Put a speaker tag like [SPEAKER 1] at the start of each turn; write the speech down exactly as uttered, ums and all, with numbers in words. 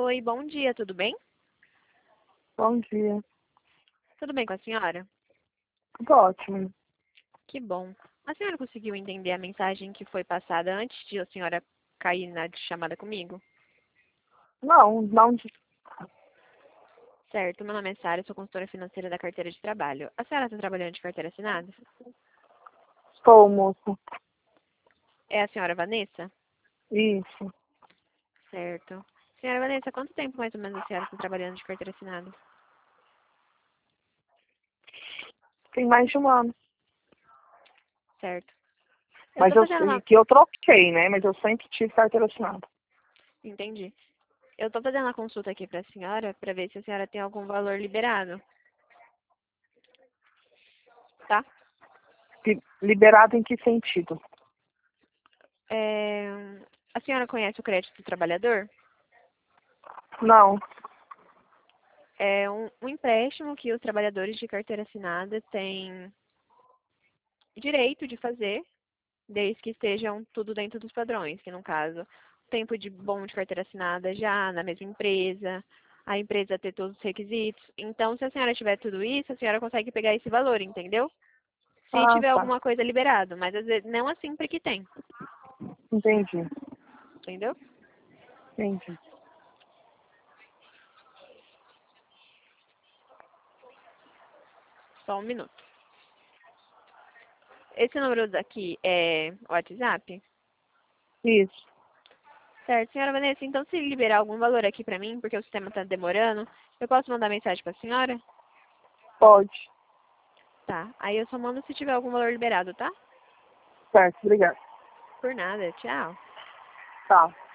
[SPEAKER 1] Oi, bom dia, tudo bem?
[SPEAKER 2] Bom dia.
[SPEAKER 1] Tudo bem com a senhora?
[SPEAKER 2] Tudo ótimo.
[SPEAKER 1] Que bom. A senhora conseguiu entender a mensagem que foi passada antes de a senhora cair na chamada comigo?
[SPEAKER 2] Não, não.
[SPEAKER 1] Certo, meu nome é Sara, sou consultora financeira da carteira de trabalho. A senhora está trabalhando de carteira assinada?
[SPEAKER 2] Estou, moço.
[SPEAKER 1] É a senhora Vanessa?
[SPEAKER 2] Isso.
[SPEAKER 1] Certo. Senhora Vanessa, quanto tempo mais ou menos a senhora está trabalhando de carteira assinada?
[SPEAKER 2] Tem mais de um ano.
[SPEAKER 1] Certo. Eu
[SPEAKER 2] Mas
[SPEAKER 1] estou
[SPEAKER 2] eu
[SPEAKER 1] fazendo
[SPEAKER 2] sei
[SPEAKER 1] uma...
[SPEAKER 2] que eu troquei, né? Mas eu sempre tive carteira assinada.
[SPEAKER 1] Entendi. Eu estou fazendo uma consulta aqui para a senhora para ver se a senhora tem algum valor liberado, tá?
[SPEAKER 2] Li- Liberado em que sentido?
[SPEAKER 1] É... A senhora conhece o crédito do trabalhador?
[SPEAKER 2] Não.
[SPEAKER 1] É um, um empréstimo que os trabalhadores de carteira assinada têm direito de fazer, desde que estejam tudo dentro dos padrões, que no caso, o tempo de bom de carteira assinada já na mesma empresa, a empresa ter todos os requisitos. Então, se a senhora tiver tudo isso, a senhora consegue pegar esse valor, entendeu? Se
[SPEAKER 2] Ah,
[SPEAKER 1] tiver
[SPEAKER 2] tá.
[SPEAKER 1] alguma coisa liberado, mas às vezes não é sempre que tem,
[SPEAKER 2] Entendi.
[SPEAKER 1] entendeu?
[SPEAKER 2] Entendi.
[SPEAKER 1] Só um minuto. Esse número daqui é o WhatsApp?
[SPEAKER 2] Isso.
[SPEAKER 1] Certo, senhora Vanessa, então se liberar algum valor aqui pra mim, porque o sistema está demorando, eu posso mandar mensagem pra senhora?
[SPEAKER 2] Pode.
[SPEAKER 1] Tá. Aí eu só mando se tiver algum valor liberado, tá?
[SPEAKER 2] Certo, obrigado.
[SPEAKER 1] Por nada, tchau.
[SPEAKER 2] Tá.